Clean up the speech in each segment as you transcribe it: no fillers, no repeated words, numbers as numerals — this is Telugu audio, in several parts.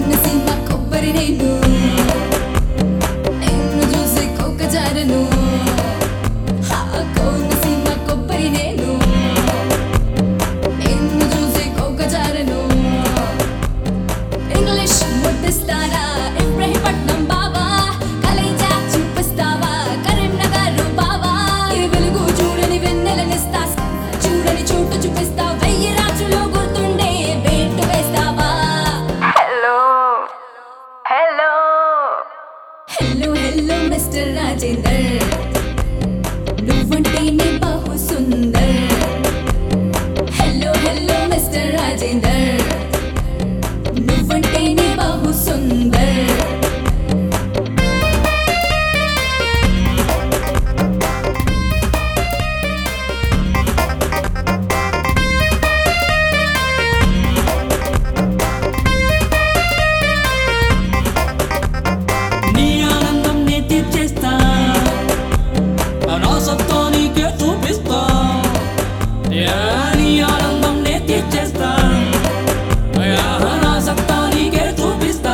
కోనసీమ కొబ్బరి నేను నిన్ను చూసి కోక జారను కోనసీమ కొబ్బరి నేను నిన్ను చూసి కోక జారను ఇంగ్లీష్ ముద్దిస్తారా ఇబ్రహీంపట్నం బావా కలేజా చూపిస్తావా కరీంనగర్ బావా ఈ వెలుగు చూడని వెన్నెలనిస్తా చూడని చోటు చూపిస్తా వెయ్యి రాత్రులు గుర్తుండే బేటు వేస్తావా hello hello hello hello mister Rajender నువ్వంటేనే బహు సుందర్ హలో హలో మిస్టర్ రాజేందర్ నువ్వంటేనే బహు సుందర్ నీ ఆనందం నే తీర్చేస్తా నా సత్తా నీకే చూపిస్తా నీ ఆనందం నే తీర్చేస్తా నా సత్తా నీకే చూపిస్తా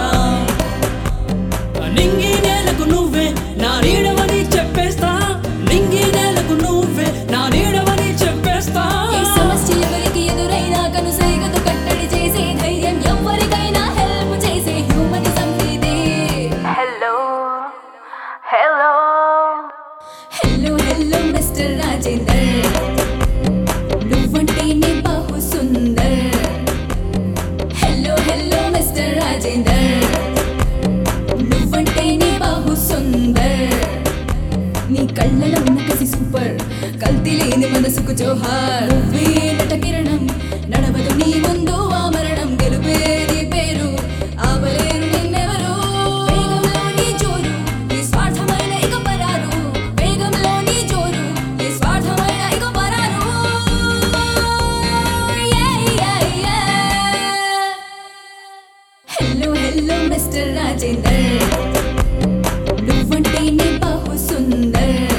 నింగి నేలకు నువ్వే నా నీడవని చెప్పేస్తా నింగి నేలకు నువ్వే నా నీడవని చెప్పేస్తా ఈ సమస్య ఎవరికి ఎదురైనా కనుసైగతో కట్టడి చేసే ధైర్యం ఎవరికైనా హెల్ప్ చేసే హ్యూమనిజం ఇదే hello hello hello hello mister Rajender నువ్వంటేనే బహు సుందర్ హలో హలో మిస్టర్ రాజేందర్ నువ్వంటేనే బహు సుందర్ నీ కళ్ళలో ఉన్న కసి సూపర్ కల్తీ లేని మనసుకు జోహార్ నువ్వే నట కిరణం నడవదు నీ ముందు ఆ మరణం గెలుపేది పేరు ఆపలేరు నిన్నెవరు వేగంలో నీ జోరు నీ స్వార్థమైన ఇక పరారు వేగంలో నీ జోరు నీ స్వార్థమైన ఇక పరారు హలో హలో మిస్టర్ రాజేందర్ నువ్వంటేనే బహు సుందర్